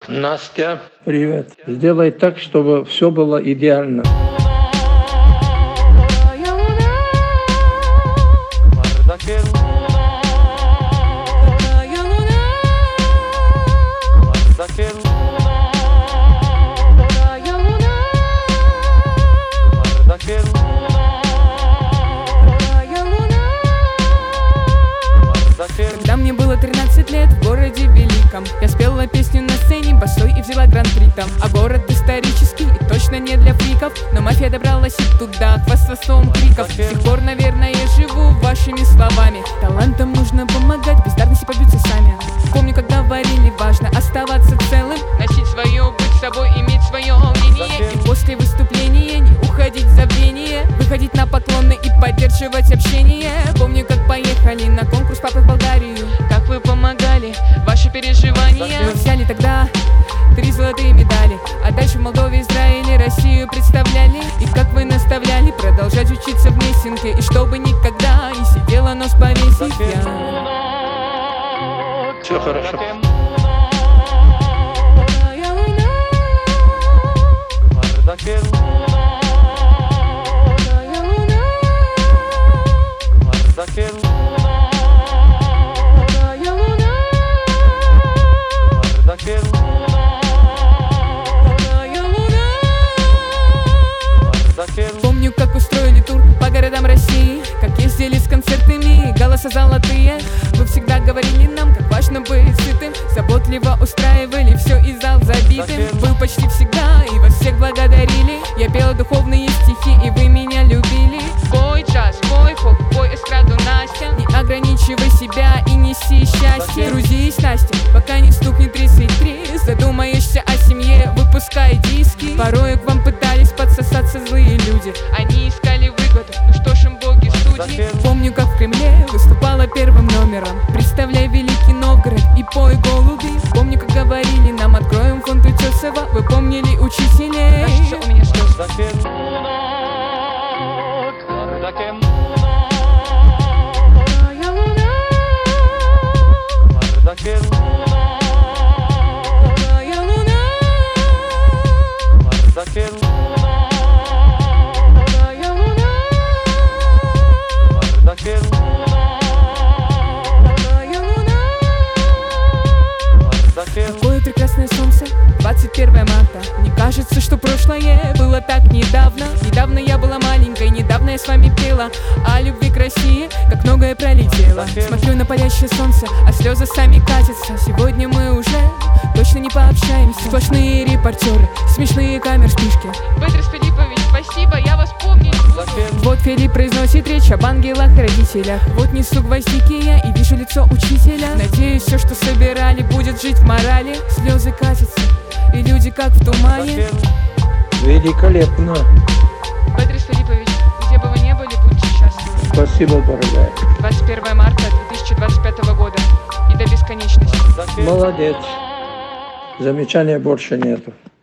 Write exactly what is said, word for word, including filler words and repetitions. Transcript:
Настя, привет. Сделай так, чтобы все было идеально. Когда мне было тринадцать лет, в городе великом я спела песню на сцене босой и взяла гран-при там. А город исторический и точно не для фриков, но мафия добралась и туда, хвастовством криков. С тех пор, наверное, я живу вашими словами. Талантам нужно помогать, бездарности побьются сами. Помню, как говорили, важно оставаться целым, носить свое, быть собой, иметь свое мнение. И после выступления не уходить в забвение, выходить на поклоны и поддерживать общение. Помню, как поехали на конкурс папы в Болгарию, как вы помогали, ваши переживания. Мы взяли тогда три золотые медали, а дальше в Молдове, Израиле, Россию представляли. И как вы наставляли продолжать учиться в Мессинге, и чтобы никогда не сидела нос повесив я. Все хорошо. Помню, как устроили тур по городам России, как ездили с концертами, голоса золотые. Вы всегда говорили нам, как важно быть сытым, заботливо устраивали все и зал забитым. Был почти всегда и вас всех благодарили. Я пела духовные стихи, и вы меня любили. Пой джаз, пой фолк, пой эстраду, Настя. Не ограничивай себя и неси счастье. Грузись, Настя, пока не стукнет тридцать три. Задумаешься о семье, выпускай диски. Порой к вам пытались подсосаться злые люди, они искали выгоду, ну что ж им боги судьи. Помню, как в Кремле выступала первым номером, представляй Великий Новгород и пой голуби. Помню, как говорили нам, откроем фонд Утесова. Вы помнили учителей? Кажется, у меня слезы. Какое прекрасное солнце, двадцать первое марта. Мне кажется, что прошлое было так недавно. Недавно я была маленькой, недавно я с вами пела о любви к России, как многое пролетело. Смотрю на палящее солнце, а слезы сами катятся. Сегодня мы уже точно не пообщаемся. Сплошные репортеры, смешные камер-спишки. Петрос Филиппович, спасибо, я вас помню. Вот Филипп произносит речь об ангелах и родителях. Вот несу гвоздики я и вижу лицо учителя. Надеюсь, все, что собирали, будет жить в морали. Слезы катятся, и люди как в тумане. Великолепно. Петрос Филиппович, где бы вы ни были, будьте счастливы. Спасибо, дорогая. двадцать первое марта две тысячи двадцать пятого года и до бесконечности. Молодец. Замечания больше нету.